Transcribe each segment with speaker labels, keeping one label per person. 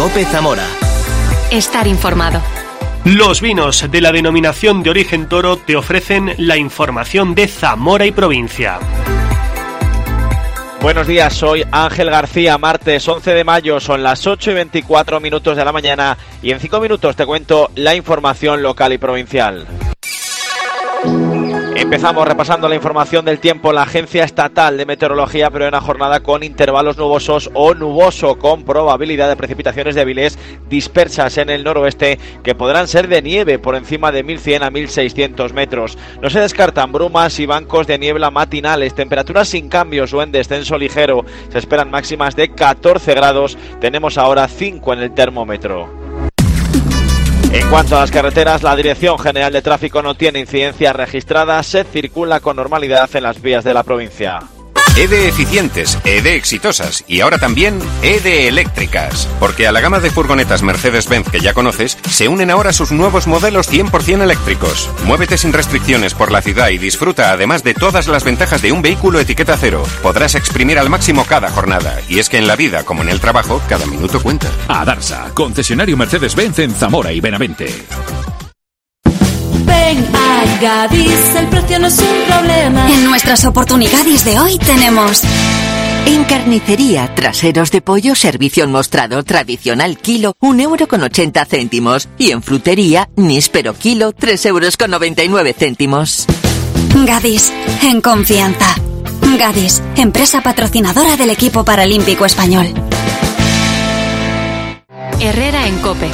Speaker 1: COPE Zamora.
Speaker 2: Estar informado.
Speaker 3: Los vinos de la denominación de origen Toro te ofrecen la información de Zamora y provincia.
Speaker 4: Buenos días, soy Ángel García, martes 11 de mayo, son las 8:24 de la mañana y en 5 minutos te cuento la información local y provincial. Empezamos repasando la información del tiempo. La Agencia Estatal de Meteorología prevé una jornada con intervalos nubosos o nuboso, con probabilidad de precipitaciones débiles dispersas en el noroeste que podrán ser de nieve por encima de 1.100 a 1.600 metros. No se descartan brumas y bancos de niebla matinales. Temperaturas sin cambios o en descenso ligero. Se esperan máximas de 14 grados. Tenemos ahora 5 en el termómetro. En cuanto a las carreteras, la Dirección General de Tráfico no tiene incidencias registradas, se circula con normalidad en las vías de la provincia.
Speaker 5: EDE eficientes, EDE exitosas y ahora también EDE eléctricas. Porque a la gama de furgonetas Mercedes-Benz que ya conoces, se unen ahora sus nuevos modelos 100% eléctricos. Muévete sin restricciones por la ciudad y disfruta además de todas las ventajas de un vehículo etiqueta cero. Podrás exprimir al máximo cada jornada. Y es que en la vida, como en el trabajo, cada minuto cuenta.
Speaker 6: Adarsa, concesionario Mercedes-Benz en Zamora y Benavente.
Speaker 7: Ven a Gadis, el precio no es un problema.
Speaker 2: En nuestras oportunidades de hoy tenemos...
Speaker 8: En carnicería, traseros de pollo, servicio en mostrado tradicional kilo, 1,80 €. Y en frutería, níspero kilo, 3,99 €.
Speaker 2: Gadis, en confianza. Gadis, empresa patrocinadora del equipo paralímpico español. Herrera en COPE.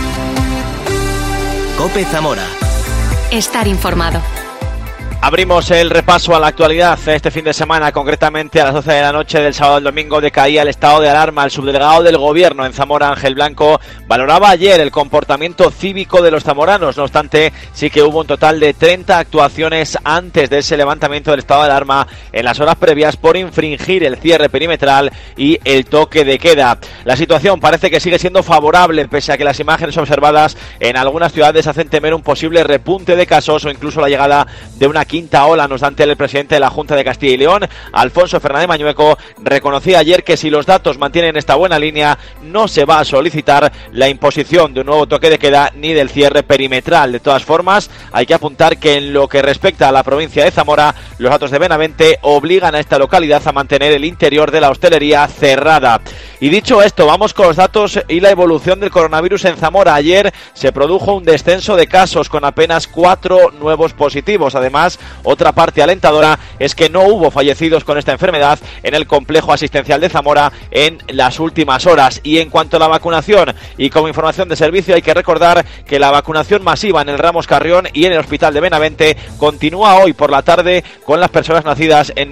Speaker 1: COPE Zamora.
Speaker 2: Estar informado.
Speaker 4: Abrimos el repaso a la actualidad. Este fin de semana, concretamente a las 12 de la noche del sábado al domingo, decaía el estado de alarma. El subdelegado del Gobierno en Zamora, Ángel Blanco, valoraba ayer el comportamiento cívico de los zamoranos. No obstante, sí que hubo un total de 30 actuaciones antes de ese levantamiento del estado de alarma en las horas previas por infringir el cierre perimetral y el toque de queda. La situación parece que sigue siendo favorable, pese a que las imágenes observadas en algunas ciudades hacen temer un posible repunte de casos o incluso la llegada de una quinta ola. No obstante, el presidente de la Junta de Castilla y León, Alfonso Fernández Mañueco, reconocía ayer que si los datos mantienen esta buena línea, no se va a solicitar la imposición de un nuevo toque de queda ni del cierre perimetral. De todas formas, hay que apuntar que en lo que respecta a la provincia de Zamora, los datos de Benavente obligan a esta localidad a mantener el interior de la hostelería cerrada. Y dicho esto, vamos con los datos y la evolución del coronavirus en Zamora. Ayer se produjo un descenso de casos con apenas 4 nuevos positivos. Además, otra parte alentadora es que no hubo fallecidos con esta enfermedad en el complejo asistencial de Zamora en las últimas horas. Y en cuanto a la vacunación y como información de servicio, hay que recordar que la vacunación masiva en el Ramos Carrión y en el Hospital de Benavente continúa hoy por la tarde con las personas nacidas en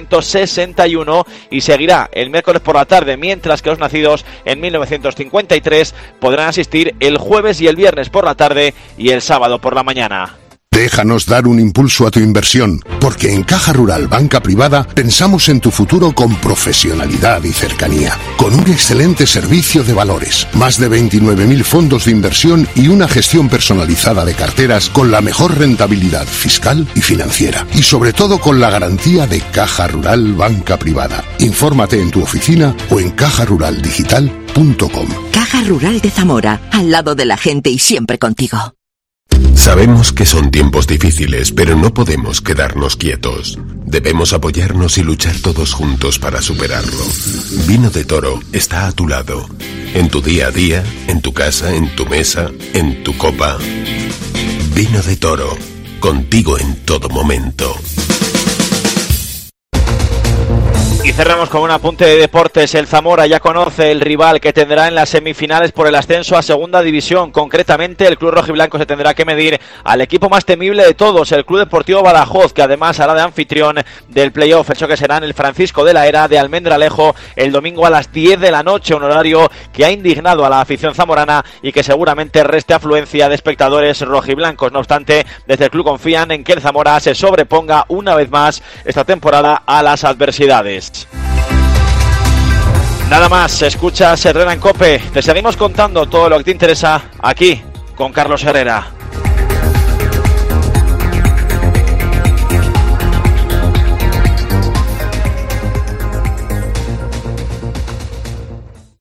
Speaker 4: 1961 y seguirá el miércoles por la tarde, mientras que los nacidos en 1953 podrán asistir el jueves y el viernes por la tarde y el sábado por la mañana.
Speaker 9: Déjanos dar un impulso a tu inversión, porque en Caja Rural Banca Privada pensamos en tu futuro con profesionalidad y cercanía, con un excelente servicio de valores, más de 29.000 fondos de inversión y una gestión personalizada de carteras con la mejor rentabilidad fiscal y financiera, y sobre todo con la garantía de Caja Rural Banca Privada. Infórmate en tu oficina o en cajaruraldigital.com.
Speaker 8: Caja Rural de Zamora, al lado de la gente y siempre contigo.
Speaker 10: Sabemos que son tiempos difíciles, pero no podemos quedarnos quietos. Debemos apoyarnos y luchar todos juntos para superarlo. Vino de Toro está a tu lado. En tu día a día, en tu casa, en tu mesa, en tu copa. Vino de Toro, contigo en todo momento.
Speaker 4: Y cerramos con un apunte de deportes. El Zamora ya conoce el rival que tendrá en las semifinales por el ascenso a Segunda División. Concretamente, el club rojiblanco se tendrá que medir al equipo más temible de todos, el Club Deportivo Badajoz, que además hará de anfitrión del playoff. Eso que será en el Francisco de la Era de Almendralejo el domingo a las 10 de la noche, un horario que ha indignado a la afición zamorana y que seguramente reste afluencia de espectadores rojiblancos. No obstante, desde el club confían en que el Zamora se sobreponga una vez más esta temporada a las adversidades. Nada más, escuchas Herrera en COPE. Te seguimos contando todo lo que te interesa aquí con Carlos Herrera.